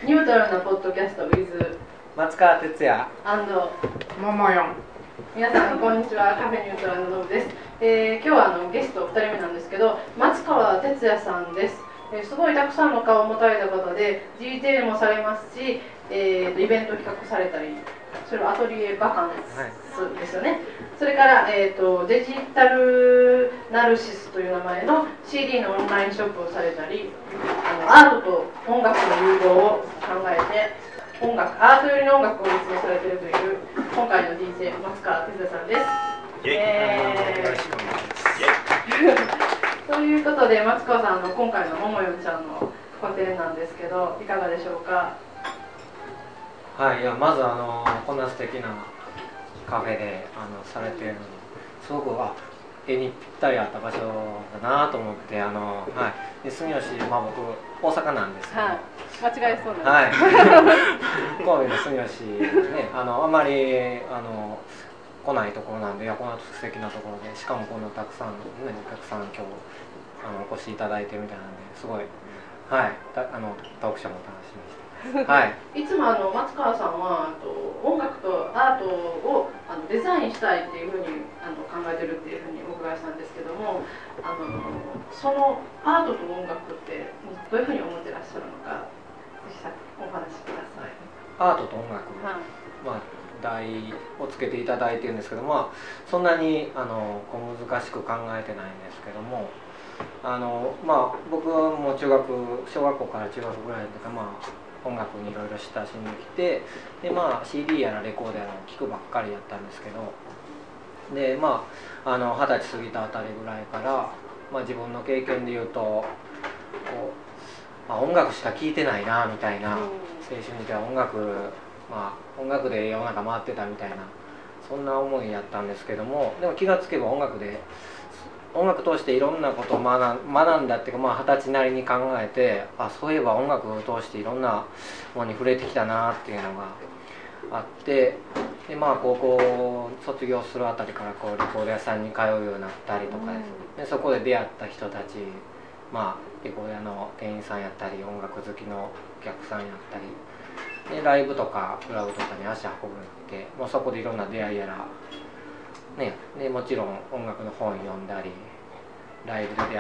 ニュートラルなポッドキャスト with 松川哲也ももよん。 皆さんこんにちは。カフェニュートラルのノブです。今日はゲスト2人目なんですけど、松川哲也さんです。すごいたくさんの顔を持たれた方で DJ もされますし、イベント企画されたり、それはアトリエバカンスですよね。それから、デジタルナルシスという名前の CD のオンラインショップをされたり、アートと音楽の融合を考えてアート寄りの音楽を実現されているという今回の DJ 松川哲也さんです。 よろしくお願いします。 ということで松川さんの今回のももよんちゃんの個展なんですけど、いかがでしょうか。 はい、いやまずこんな素敵なカフェでされているのですごく絵にぴったり合った場所だなと思って、で住吉、僕大阪なんですけど、 間違えそうなんです、 神戸の住吉ね、あまり来ないところなんで、こんな素敵なところで、しかもこんなたくさん、ね、お客さん今日お越しいただいてるみたいなんで、すごい、トークショーも楽しみにしていつも松川さんは音楽とアートをデザインしたいっていうふうに考えてるっていうふうにお伺いしたんですけども、そのアートと音楽ってどういうふうに思ってらっしゃるのか、ぜひお話しください。 アートと音楽、題をつけていただいてるんですけど、そんなに難しく考えてないんですけども、僕はもう小学校から中学ぐらいとか、音楽にいろいろ親しんできて、でCD やらレコードやらを聴くばっかりやったんですけど、で20歳過ぎたあたりぐらいから、自分の経験でいうと音楽しか聴いてないなみたいな、青春時代音楽で世の中回ってたみたいな、そんな思いやったんですけども、でも気がつけば音楽通していろんなことを学んだっていうか、20歳なりに考えて、そういえば音楽を通していろんなものに触れてきたなっていうのがあって、で高校卒業するあたりからレコード屋さんに通うようになったりとかですね、でそこで出会った人たち、レコード屋の店員さんやったり、音楽好きのお客さんやったりで、ライブとかクラブとかに足運ぶって、そこでいろんな出会いやらでもちろん音楽の本読んだり、ライブで出会った、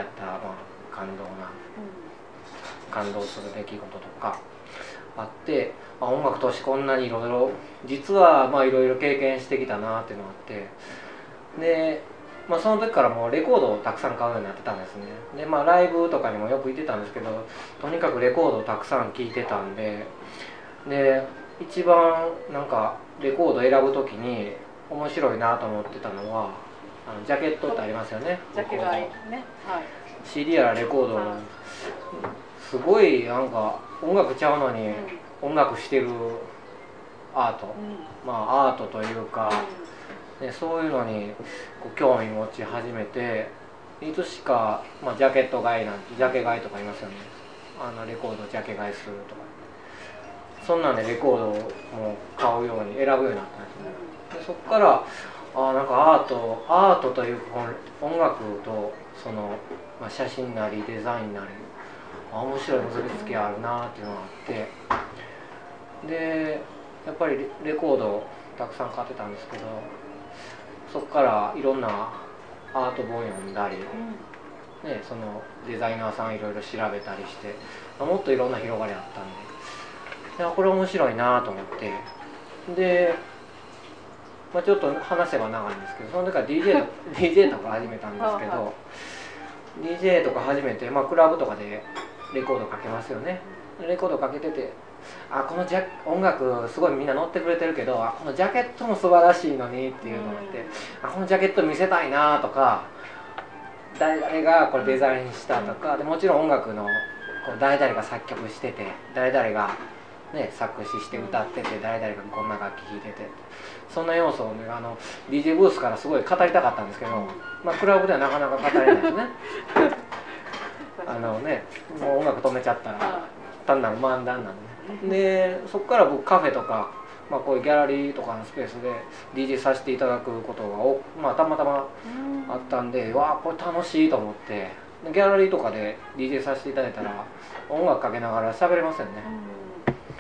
感動する出来事とかあって、音楽としてこんなにいろいろ実はいろいろ経験してきたなっていうのがあって、で、その時からもうレコードをたくさん買うようになってたんですね。でライブとかにもよく行ってたんですけど、とにかくレコードをたくさん聴いてたんで、一番レコードを選ぶ時に面白いなと思ってたのはジャケットってありますよね。 ジャケ買いね、 CD やらレコード、すごい音楽ちゃうのに音楽してるアート、アートというか、そういうのに興味持ち始めて、いつしか、ジャケット買いジャケ買いとか言いますよね。レコードをジャケ買いするとか、そんなんでレコードをもう買うように選ぶようになったんですね。でそこからアートというか音楽と写真なりデザインなり面白い結びつきあるなっていうのがあって、でやっぱりレコードをたくさん買ってたんですけど、そこからいろんなアート本読んだり、そのデザイナーさんいろいろ調べたりして、もっといろんな広がりあったんで、これ面白いなと思って、でちょっと話せば長いんですけど、その時から DJ とか始めたんですけど、DJ とか始めて、クラブとかでレコードかけますよね。レコードかけてて、この音楽すごいみんな乗ってくれてるけど、このジャケットも素晴らしいのにっていうのがあって、このジャケット見せたいなとか、誰々がこれデザインしたとか、でもちろん音楽の誰々が作曲してて、誰々が作詞して歌ってて、誰々がこんな楽器弾いてて、そんな要素をDJ ブースからすごい語りたかったんですけど、クラブではなかなか語れないですね。もう音楽止めちゃったら単なる漫談なんで、でそこから僕カフェとか、こういうギャラリーとかのスペースで DJ させていただくことがたまたまあったんで、これ楽しいと思って、ギャラリーとかで DJ させていただいたら音楽かけながら喋れますよね。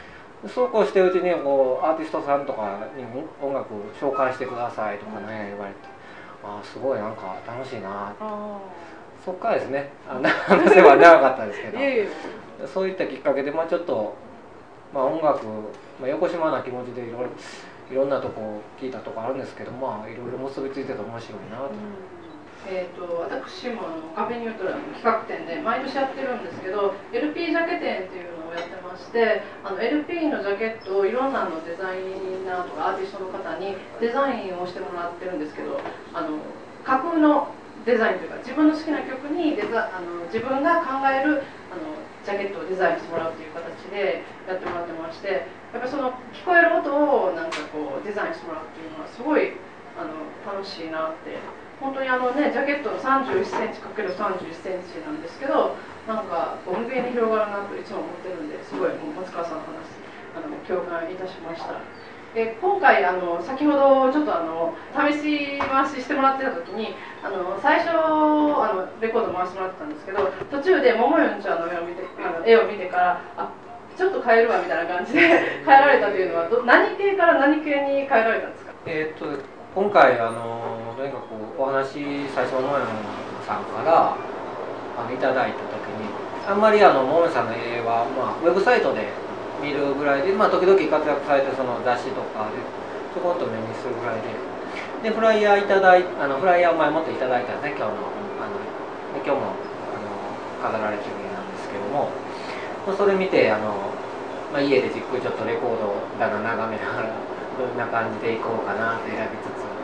そうこうしてるうちにこうアーティストさんとかに音楽紹介してくださいとかね言われて、ああすごいなんか楽しいなって。そっからですね、話せば長かったですけどそういったきっかけでちょっと、音楽、横島な気持ちでいろんなとこ聞いたとこあるんですけど、いろいろ結びついてて面白いなと。 私もカフェニュートラルの企画展で毎年やってるんですけど LP ジャケ展っていうのをやってまして、LP のジャケットをいろんなデザイナーとかアーティストの方にデザインをしてもらってるんですけど、架空のデザインというか自分の好きな曲に自分が考えるジャケットをデザインしてもらうという形でやってもらってまして、やっぱりその聞こえる音をなんかこうデザインしてもらうっていうのはすごい楽しいなって。本当にジャケットの31センチ ×31 センチなんですけど、なんかこう無限に広がるなといつも思ってるんで、すごい松川さんの話共感いたしました。今回先ほどちょっと試し回ししてもらってた時に最初レコード回してもらってたんですけど、途中で桃よんちゃんの絵を見てからちょっと変えるわみたいな感じで変えられたというのは何系から何系に変えられたんですか？ 今回とにかくお話最初桃よさんからいただいた時に、あんまり桃よさんの絵は、ウェブサイトで見るぐらいで、時々活躍されてるその雑誌とかでちょこっと目にするぐらいで、フライヤーフライヤーを前もっていただいたんですね。今日も飾られてる絵なんですけども、それ見て家でじっくりちょっとレコード棚眺めながらどんな感じでいこうかなと選びつつ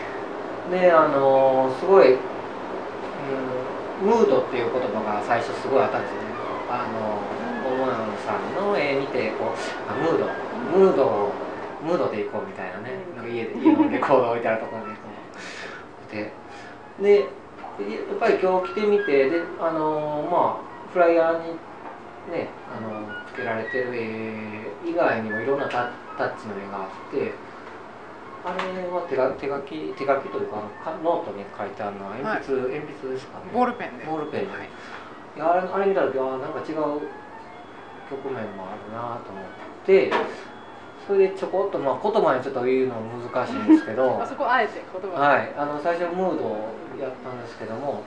ですごい、ムードっていう言葉が最初すごいあったんですよね。桃野さんの絵見てこうムードでいこうみたいなね、なんか家のレコード置いてあるところでこうでやっぱり今日来てみてでフライヤーにねつけられてる絵以外にもいろんなタッチの絵があって、あれは手書きというかノートに書いてあるのは鉛筆ですかね。 ボールペンで。 ボールペン、はい、いやあれ見た時はなんか違う局面もあるなと思って、それでちょこっと言葉にちょっと言うの難しいんですけどそこあえて言葉はい、最初ムードをやったんですけども、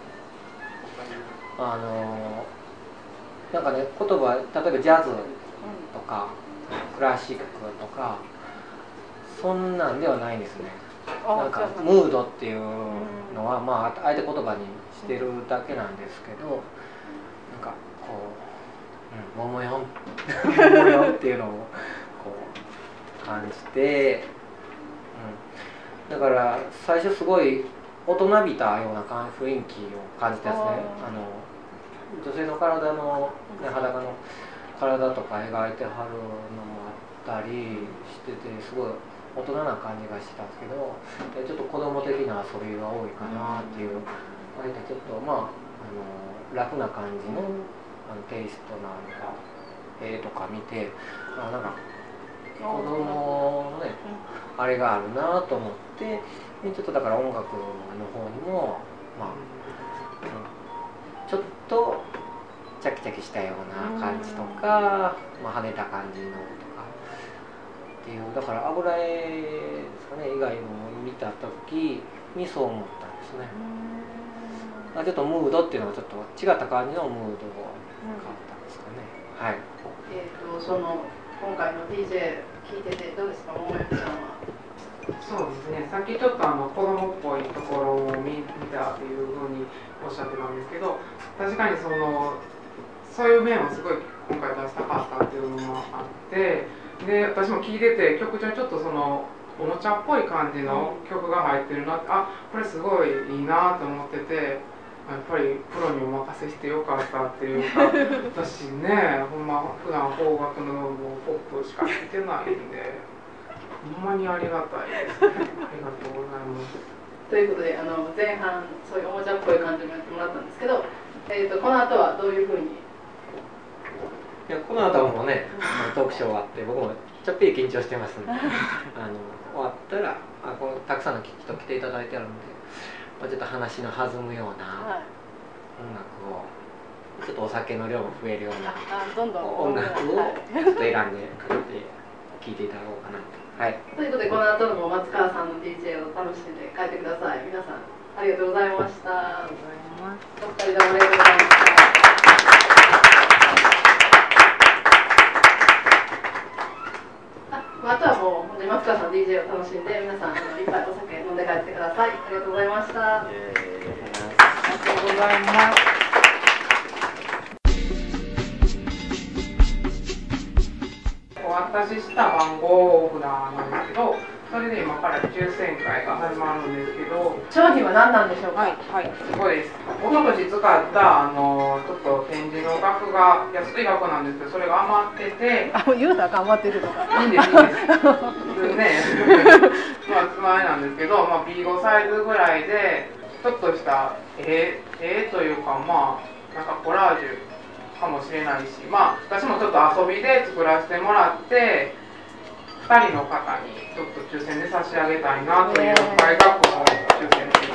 なんかね言葉例えばジャズとかクラシックとかそんなんではないんですね。なんかムードっていうのはあえて言葉にしてるだけなんですけど、なんかこう桃よんっていうのをこう感じて、だから最初すごい大人びたような雰囲気を感じたんですね。女性の体の、裸の体とか描いてはるのもあったりしてて、すごい大人な感じがしてたんですけど、ちょっと子供的な遊びが多いかなっていう、割とちょっと楽な感じのテイストな絵とか見て、なんか子供のねあれがあるなと思って、ちょっとだから音楽の方にもちょっとチャキチャキしたような感じとか、跳ねた感じのとかっていう、だから油絵ですかね以外の見た時にそう思ったんですね。ちょっとムードっていうのはちょっと違った感じのムードが変わったんですかね。はい。 今回の DJ 聞いててどうですか、桃山さんは？ そうですね、さっきちょっと子供っぽいところを見たというふうにおっしゃってたんですけど、確かにそういう面をすごい今回出したかったっていうのもあって、で私も聞いてて曲中にちょっとおもちゃっぽい感じの曲が入ってるなって、これすごいいいなと思ってて、やっぱりプロにお任せしてよかったっていうか私ね、ほんま普段邦楽のポップしか聴いてないんで、ほんまにありがたいですね。ありがとうございます。 ということで前半そういうおもちゃっぽい感じもやってもらったんですけど、この後はどういうふうに？ いやこの後もねトークショー終わって僕もちょっぴり緊張してますんで終わったらたくさんの人来ていただいてあるんで、ちょっと話の弾むような音楽を、ちょっとお酒の量も増えるような音楽をちょっと選んでくれて聴いていただこうかなと。はい、 ということでこの後も松川さんの DJ を楽しんで帰ってください。皆さんありがとうございました。お二人どうもありがとうございました。あとはもう本当に松川さんの DJ を楽しんで皆さんいっぱいお酒飲んで帰ってください。ありがとうございました。 ありがとうございます。お渡しした番号札なんですけど、それで今から抽選会が始まるんですけど、 商品は何なんでしょうか。 はい、そうです。おととし使ったちょっと展示の額が安い額なんですけど、それが余ってて、 言うたら頑張ってるとか。 いいんです。ね、まあつまいなんですけど、B5 サイズぐらいでちょっとした絵というかなんかコラージュかもしれないし、私もちょっと遊びで作らせてもらって。2人の方にちょっと抽選で差し上げたいなという大学の抽選です。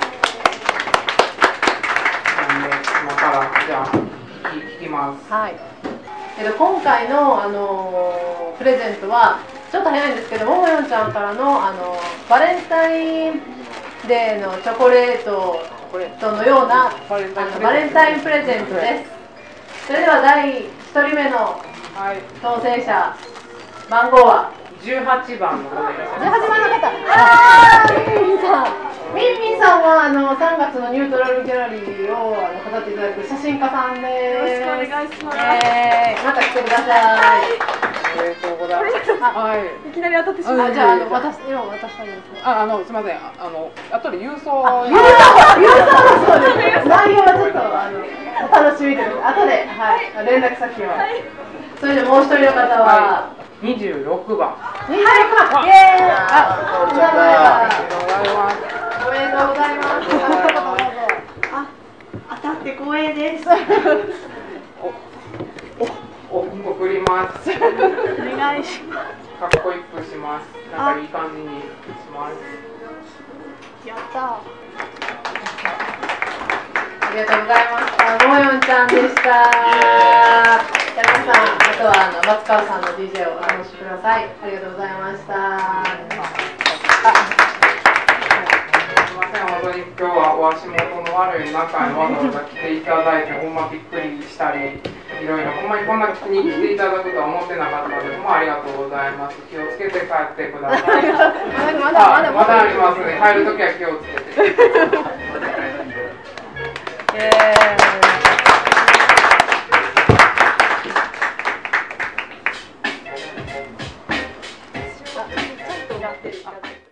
なんで今からじゃあ聞きます。 はい。今回のプレゼントはちょっと早いんですけど、ももよんちゃんからのバレンタインデーのチョコレートのようなバレンタインプレゼントです。それでは第1人目の当選者、番号は 18番の方です。 18番の方。ミンミンさんは3月のニュートラルギャラリーを飾っていただく写真家さんです。 よろしくお願いします。 また来てください。 おめでとうございます。 いきなり当たってしまう。 じゃあ渡したいですね。 すみません。後で郵送そうです。内容はちょっとお楽しみということで後で連絡先を。それでもう一人の方は 26番。 26番。イエーイ。 おめでとうございます。 おめでとうございます。 当たって光栄です。 送ります。 お願いします。 かっこよくします。なんかいい感じにします。 やった。 ありがとうございました。もよんちゃんでした。皆さん、あとは松川さんの DJ をお楽しみください。ありがとうございました。 すみません、本当に今日はお足元の悪い中にわざわざ来ていただいて、ほんまびっくりしたり、いろいろ、ほんまにこんなに来ていただくとは思ってなかったので、ほんまありがとうございます。気をつけて帰ってください。まだありますね。帰るときは気をつけて。 ちゃんとなってる。